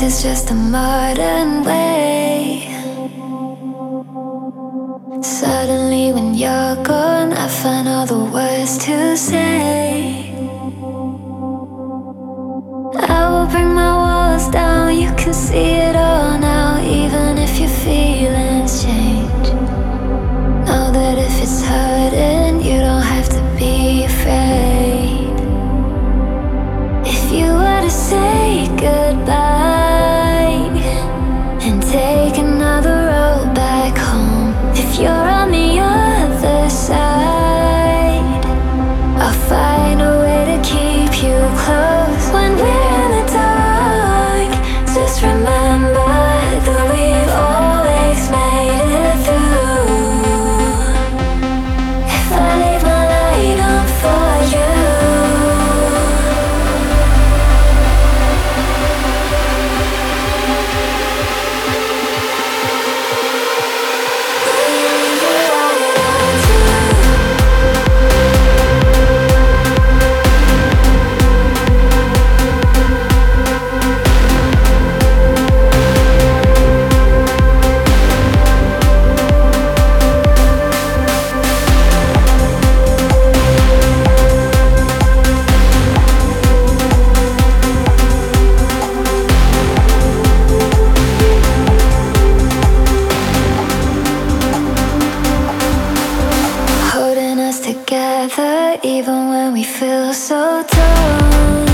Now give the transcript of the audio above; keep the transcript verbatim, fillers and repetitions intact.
is just a modern way. Suddenly when you're gone, I find all the words to say. I will bring my walls down, you can see it all now. Even if your feelings change, know that if it's hurting, you don't have to be afraid. If you were to say goodbye and take another road back home, if you're on the other side, I'll find a way to keep you close. When we're in the dark, just remember that we've always made it through. If I leave my light on for you, holding us together even when we feel so torn.